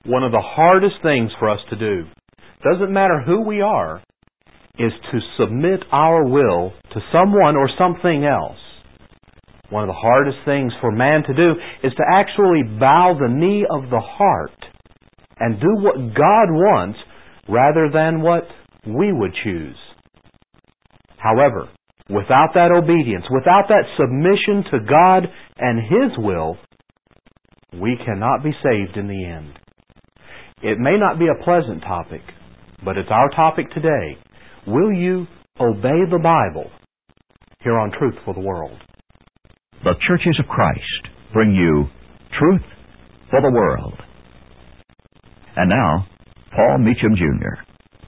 One of the hardest things for us to do, doesn't matter who we are, is to submit our will to someone or something else. One of the hardest things for man to do is to actually bow the knee of the heart and do what God wants rather than what we would choose. However, without that obedience, without that submission to God and His will, we cannot be saved in the end. It may not be a pleasant topic, but it's our topic today. Will you obey the Bible? Here on Truth for the World. The Churches of Christ bring you Truth for the World. And now, Paul Meacham Jr.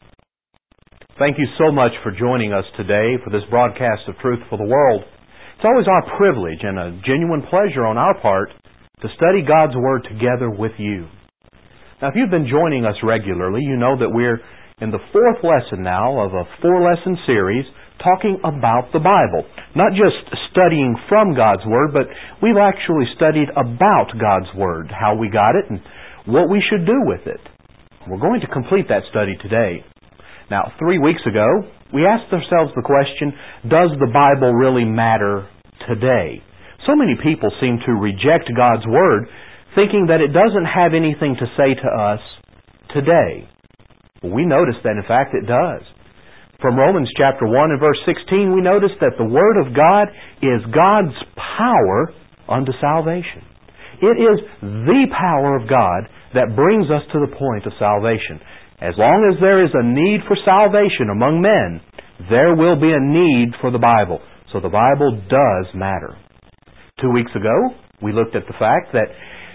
Thank you so much for joining us today for this broadcast of Truth for the World. It's always our privilege and a genuine pleasure on our part to study God's Word together with you. Now, if you've been joining us regularly, you know that we're in the fourth lesson now of a four-lesson series talking about the Bible. Not just studying from God's Word, but we've actually studied about God's Word, how we got it and what we should do with it. We're going to complete that study today. Now, 3 weeks ago, we asked ourselves the question, does the Bible really matter today? So many people seem to reject God's Word, thinking that it doesn't have anything to say to us today. Well, we notice that, in fact, it does. From Romans chapter 1 and verse 16, we notice that the Word of God is God's power unto salvation. It is the power of God that brings us to the point of salvation. As long as there is a need for salvation among men, there will be a need for the Bible. So the Bible does matter. 2 weeks ago, we looked at the fact that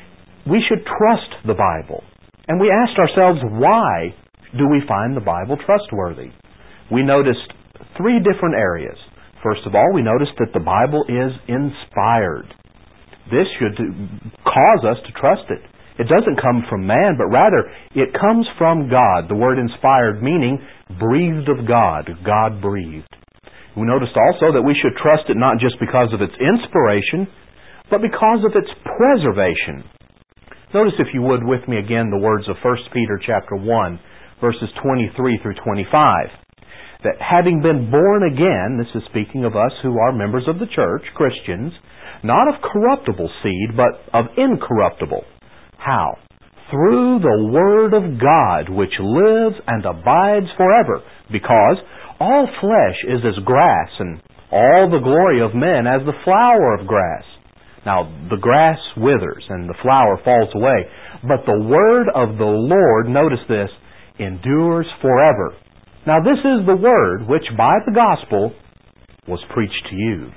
we should trust the Bible. And we asked ourselves, why do we find the Bible trustworthy? We noticed 3 different areas. First of all, we noticed that the Bible is inspired. This should cause us to trust it. It doesn't come from man, but rather it comes from God. The word inspired meaning breathed of God, God breathed. We noticed also that we should trust it not just because of its inspiration, but because of its preservation. Notice, if you would, with me again, the words of 1 Peter chapter 1, verses 23 through 25. That having been born again, this is speaking of us who are members of the church, Christians, not of corruptible seed, but of incorruptible. How? Through the Word of God, which lives and abides forever, because all flesh is as grass, and all the glory of men as the flower of grass. Now, the grass withers, and the flower falls away, but the Word of the Lord, notice this, endures forever. Now, this is the Word which by the gospel was preached to you.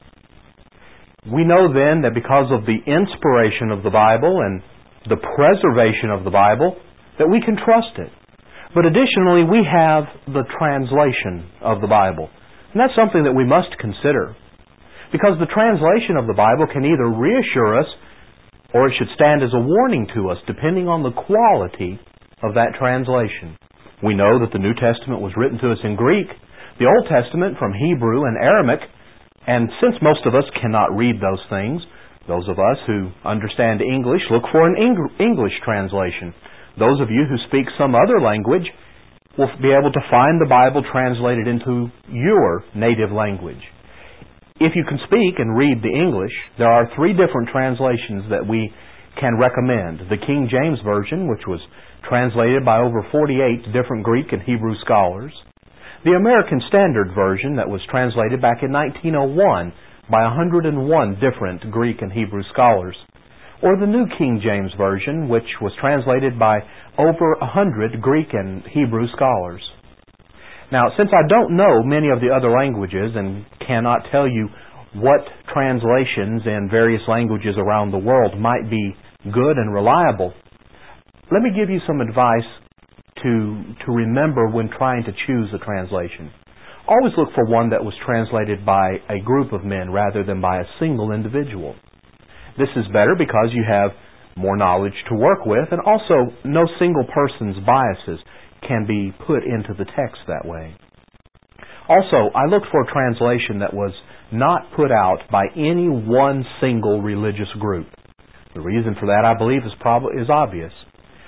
We know then that because of the inspiration of the Bible and the preservation of the Bible, that we can trust it. But additionally, we have the translation of the Bible. And that's something that we must consider. Because the translation of the Bible can either reassure us or it should stand as a warning to us, depending on the quality of that translation. We know that the New Testament was written to us in Greek, the Old Testament from Hebrew and Aramaic, and since most of us cannot read those things, those of us who understand English look for an English translation. Those of you who speak some other language will be able to find the Bible translated into your native language. If you can speak and read the English, there are 3 different translations that we can recommend. The King James Version, which was translated by over 48 different Greek and Hebrew scholars. The American Standard Version that was translated back in 1901 by 101 different Greek and Hebrew scholars. Or the New King James Version, which was translated by over 100 Greek and Hebrew scholars. Now, since I don't know many of the other languages and cannot tell you what translations in various languages around the world might be good and reliable, let me give you some advice to remember when trying to choose a translation. Always look for one that was translated by a group of men rather than by a single individual. This is better because you have more knowledge to work with, and also no single person's biases can be put into the text that way. Also, I looked for a translation that was not put out by any one single religious group. The reason for that, I believe, is obvious.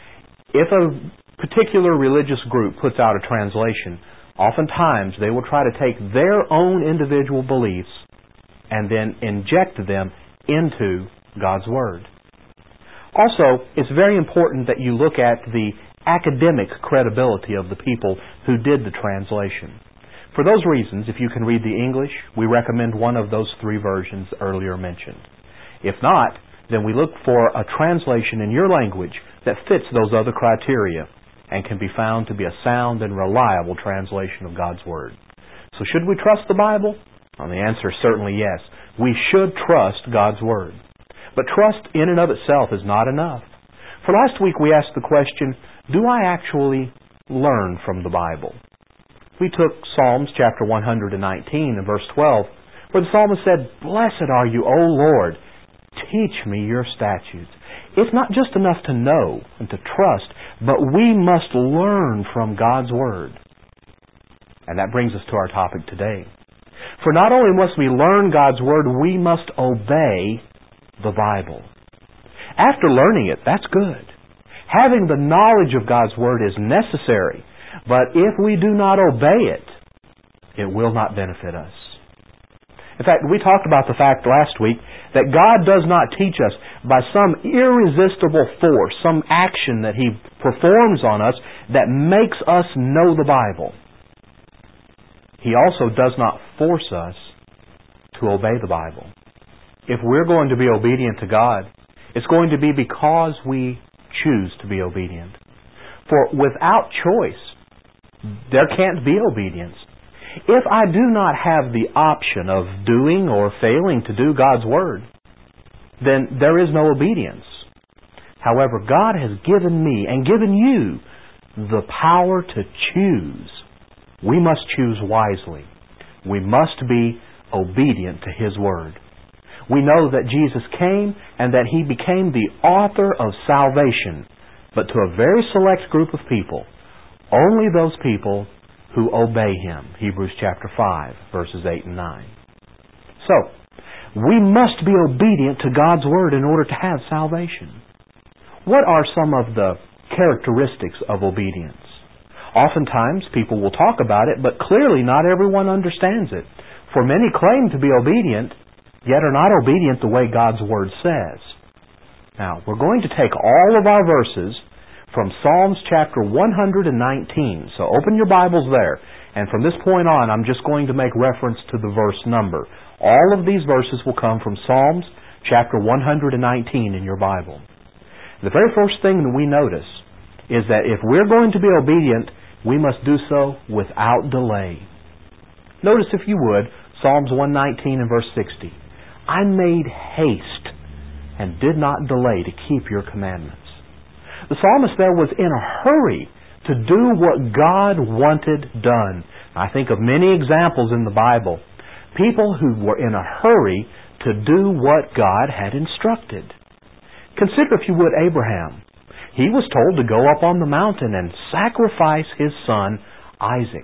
If a particular religious group puts out a translation, oftentimes they will try to take their own individual beliefs and then inject them into God's Word. Also, it's very important that you look at the academic credibility of the people who did the translation. For those reasons, if you can read the English, we recommend one of those three versions earlier mentioned. If not, then we look for a translation in your language that fits those other criteria and can be found to be a sound and reliable translation of God's Word. So should we trust the Bible? Well, the answer is certainly yes. We should trust God's Word. But trust in and of itself is not enough. For last week we asked the question, do I actually learn from the Bible? We took Psalms chapter 119 and verse 12, where the psalmist said, "Blessed are you, O Lord, teach me your statutes." It's not just enough to know and to trust, but we must learn from God's Word. And that brings us to our topic today. For not only must we learn God's Word, we must obey the Bible. After learning it, that's good. Having the knowledge of God's Word is necessary, but if we do not obey it, it will not benefit us. In fact, we talked about the fact last week that God does not teach us by some irresistible force, some action that He performs on us that makes us know the Bible. He also does not force us to obey the Bible. If we're going to be obedient to God, it's going to be because we choose to be obedient. For without choice, there can't be obedience. If I do not have the option of doing or failing to do God's Word, then there is no obedience. However, God has given me and given you the power to choose. We must choose wisely. We must be obedient to His Word. We know that Jesus came and that He became the author of salvation, but to a very select group of people, only those people who obey Him. Hebrews chapter 5, verses 8 and 9. So, we must be obedient to God's Word in order to have salvation. What are some of the characteristics of obedience? Oftentimes, people will talk about it, but clearly not everyone understands it. For many claim to be obedient, yet are not obedient the way God's Word says. Now, we're going to take all of our verses from Psalms chapter 119. So open your Bibles there. And from this point on, I'm just going to make reference to the verse number. All of these verses will come from Psalms chapter 119 in your Bible. The very first thing that we notice is that if we're going to be obedient, we must do so without delay. Notice, if you would, Psalms 119 and verse 60. I made haste and did not delay to keep your commandments. The psalmist there was in a hurry to do what God wanted done. I think of many examples in the Bible. People who were in a hurry to do what God had instructed. Consider, if you would, Abraham. He was told to go up on the mountain and sacrifice his son, Isaac.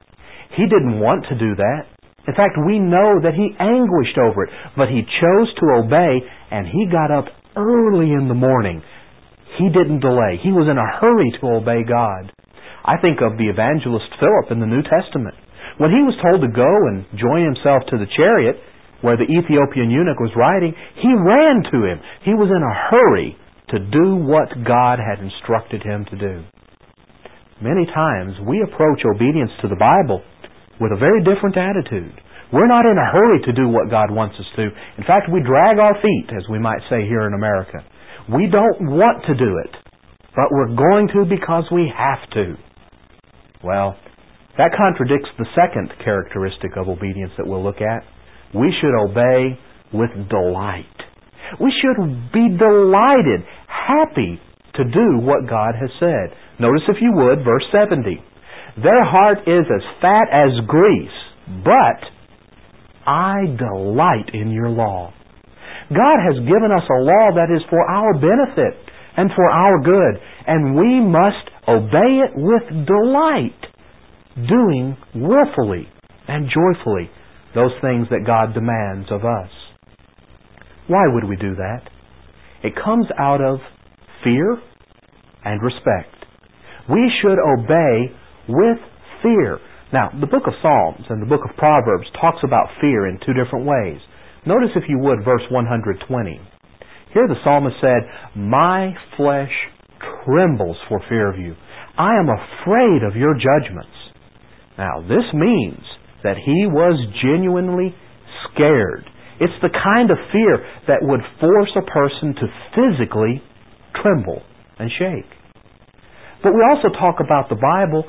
He didn't want to do that. In fact, we know that he anguished over it, but he chose to obey, and he got up early in the morning. He didn't delay. He was in a hurry to obey God. I think of the evangelist Philip in the New Testament. When he was told to go and join himself to the chariot where the Ethiopian eunuch was riding, he ran to him. He was in a hurry to do what God had instructed him to do. Many times we approach obedience to the Bible with a very different attitude. We're not in a hurry to do what God wants us to. In fact, we drag our feet, as we might say here in America. We don't want to do it, but we're going to because we have to. Well, that contradicts the second characteristic of obedience that we'll look at. We should obey with delight. We should be delighted, happy to do what God has said. Notice, if you would, verse 70. Their heart is as fat as grease, but I delight in your law. God has given us a law that is for our benefit and for our good, and we must obey it with delight, doing willfully and joyfully those things that God demands of us. Why would we do that? It comes out of fear and respect. We should obey with fear. Now, the book of Psalms and the book of Proverbs talks about fear in two different ways. Notice, if you would, verse 120. Here the psalmist said, "My flesh trembles for fear of you. I am afraid of your judgments." Now, this means that he was genuinely scared. It's the kind of fear that would force a person to physically tremble and shake. But we also talk about the Bible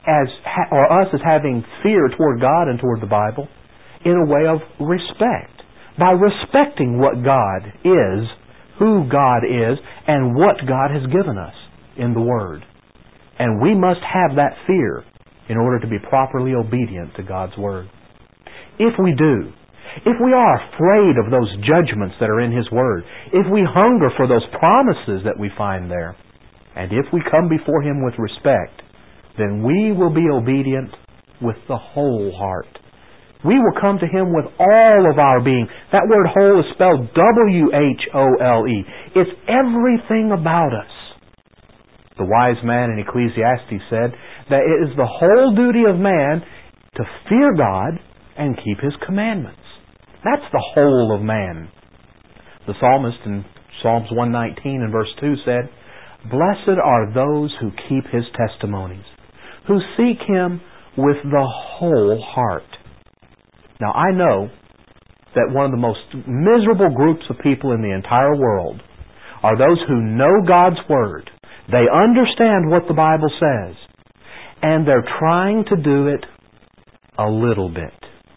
or us as having fear toward God and toward the Bible in a way of respect. By respecting what God is, who God is, and what God has given us in the Word. And we must have that fear in order to be properly obedient to God's Word. If we do, if we are afraid of those judgments that are in His Word, if we hunger for those promises that we find there, and if we come before Him with respect, then we will be obedient with the whole heart. We will come to Him with all of our being. That word whole is spelled W-H-O-L-E. It's everything about us. The wise man in Ecclesiastes said that it is the whole duty of man to fear God and keep His commandments. That's the whole of man. The psalmist in Psalms 119 and verse 2 said, "Blessed are those who keep His testimonies, who seek Him with the whole heart." Now, I know that one of the most miserable groups of people in the entire world are those who know God's Word. They understand what the Bible says, and they're trying to do it a little bit.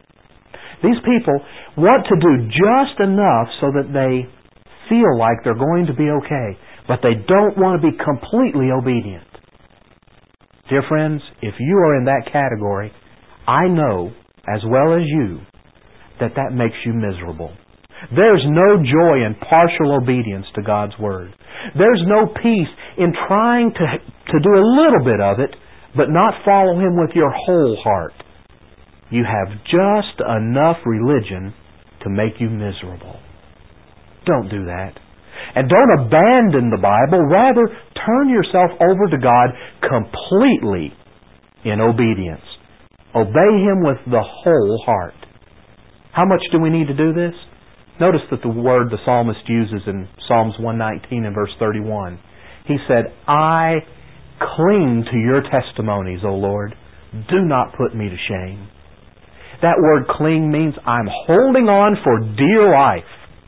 These people want to do just enough so that they feel like they're going to be okay, but they don't want to be completely obedient. Dear friends, if you are in that category, I know, as well as you, that makes you miserable. There's no joy in partial obedience to God's Word. There's no peace in trying to do a little bit of it, but not follow Him with your whole heart. You have just enough religion to make you miserable. Don't do that. And don't abandon the Bible. Rather, turn yourself over to God completely in obedience. Obey Him with the whole heart. How much do we need to do this? Notice that the word the psalmist uses in Psalms 119 and verse 31. He said, "I cling to your testimonies, O Lord. Do not put me to shame." That word cling means I'm holding on for dear life.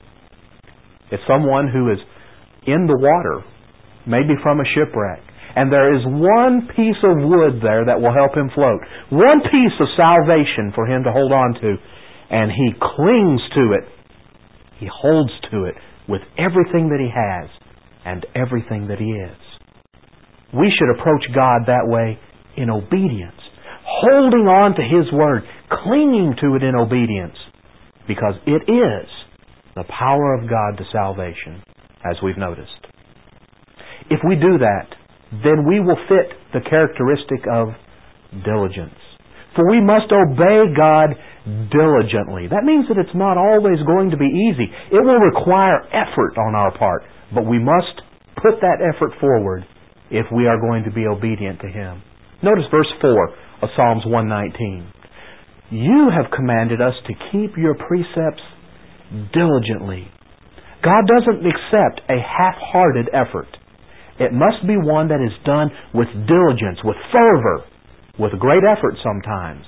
It's someone who is in the water, maybe from a shipwreck, and there is one piece of wood there that will help him float. One piece of salvation for him to hold on to, and he clings to it. He holds to it with everything that he has and everything that he is. We should approach God that way in obedience, holding on to His Word, clinging to it in obedience, because it is the power of God to salvation, as we've noticed. If we do that, then we will fit the characteristic of diligence. For we must obey God diligently. That means that it's not always going to be easy. It will require effort on our part, but we must put that effort forward if we are going to be obedient to Him. Notice verse 4 of Psalms 119. "You have commanded us to keep your precepts diligently." God doesn't accept a half-hearted effort. It must be one that is done with diligence, with fervor, with great effort sometimes.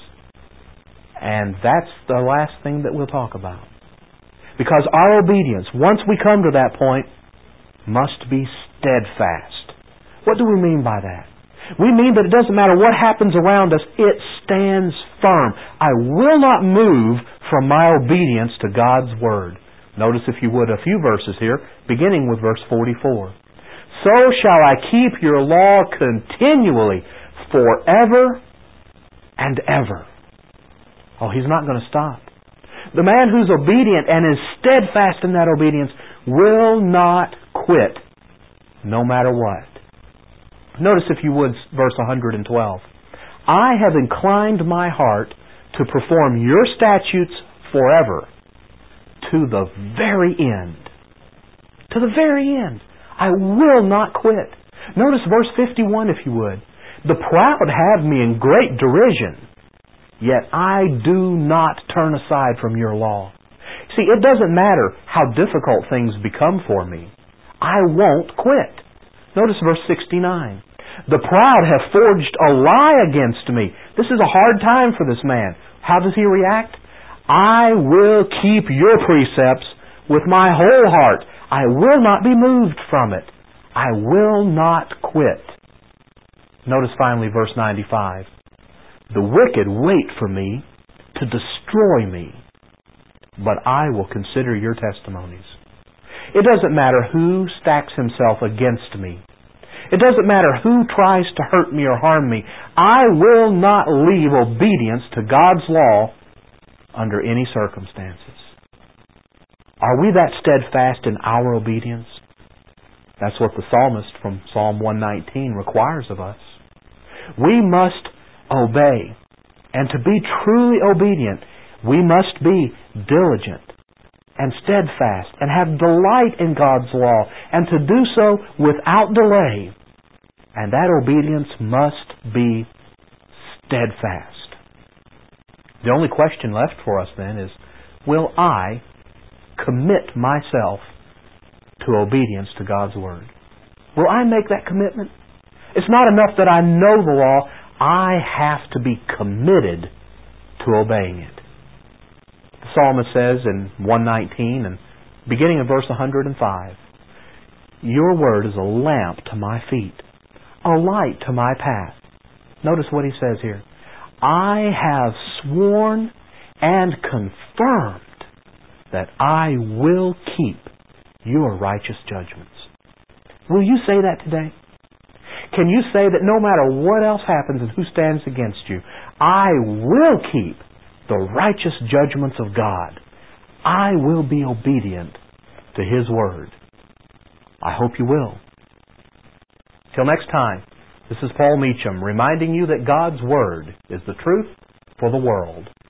And that's the last thing that we'll talk about. Because our obedience, once we come to that point, must be steadfast. What do we mean by that? We mean that it doesn't matter what happens around us, it stands firm. I will not move from my obedience to God's Word. Notice, if you would, a few verses here, beginning with verse 44. "So shall I keep your law continually, forever and ever." Oh, He's not going to stop. The man who's obedient and is steadfast in that obedience will not quit, no matter what. Notice, if you would, verse 112. "I have inclined my heart to perform your statutes forever, to the very end." To the very end. I will not quit. Notice verse 51, if you would. The proud have me in great derision, yet I do not turn aside from your law. See, it doesn't matter how difficult things become for me. I won't quit. Notice verse 69. The proud have forged a lie against me. This is a hard time for this man. How does he react? I will keep your precepts with my whole heart. I will not be moved from it. I will not quit. Notice finally verse 95. The wicked wait for me to destroy me, but I will consider your testimonies. It doesn't matter who stacks himself against me. It doesn't matter who tries to hurt me or harm me. I will not leave obedience to God's law under any circumstances. Are we that steadfast in our obedience? That's what the psalmist from Psalm 119 requires of us. We must obey. And to be truly obedient, we must be diligent and steadfast and have delight in God's law, and to do so without delay. And that obedience must be steadfast. The only question left for us then is, will I commit myself to obedience to God's Word? Will I make that commitment? It's not enough that I know the law. I have to be committed to obeying it. The psalmist says in 119 and beginning in verse 105, your word is a lamp to my feet, a light to my path. Notice what he says here. I have sworn and confirmed that I will keep your righteous judgments. Will you say that today? Can you say that no matter what else happens and who stands against you, I will keep the righteous judgments of God. I will be obedient to His Word. I hope you will. Till next time, this is Paul Meacham reminding you that God's Word is the truth for the world.